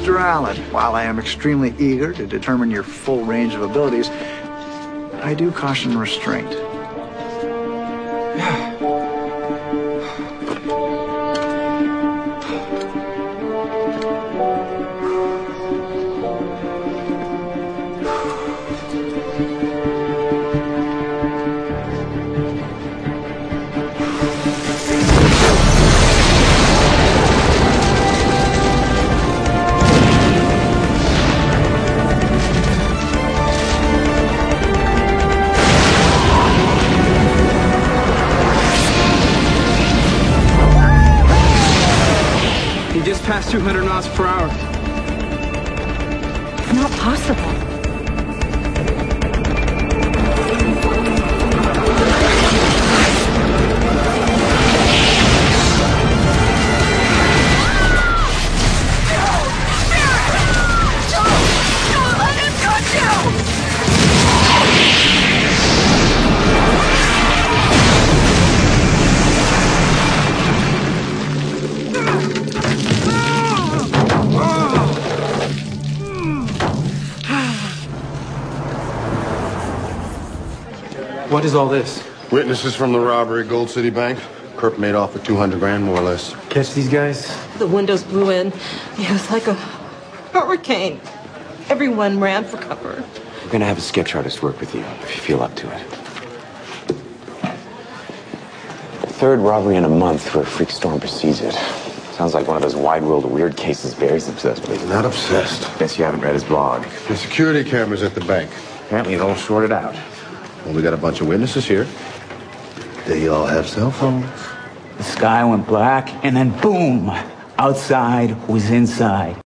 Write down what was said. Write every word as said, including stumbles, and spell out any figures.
Mister Allen, while I am extremely eager to determine your full range of abilities, I do caution restraint. He just passed two hundred miles per hour. It's not possible. What is all this? Witnesses from the robbery at Gold City Bank. Kerp made off with two hundred grand, more or less. Catch these guys? The windows blew in. It was like a hurricane. Everyone ran for cover. We're gonna have a sketch artist work with you, if you feel up to it. Third robbery in a month where Freak Storm precedes it. Sounds like one of those wide world of weird cases Barry's obsessed with. Not obsessed. Guess you haven't read his blog. The security cameras at the bank. Apparently it's all sorted out. Well, we got a bunch of witnesses here. They all have cell phones. The sky went black, and then boom! Outside was inside.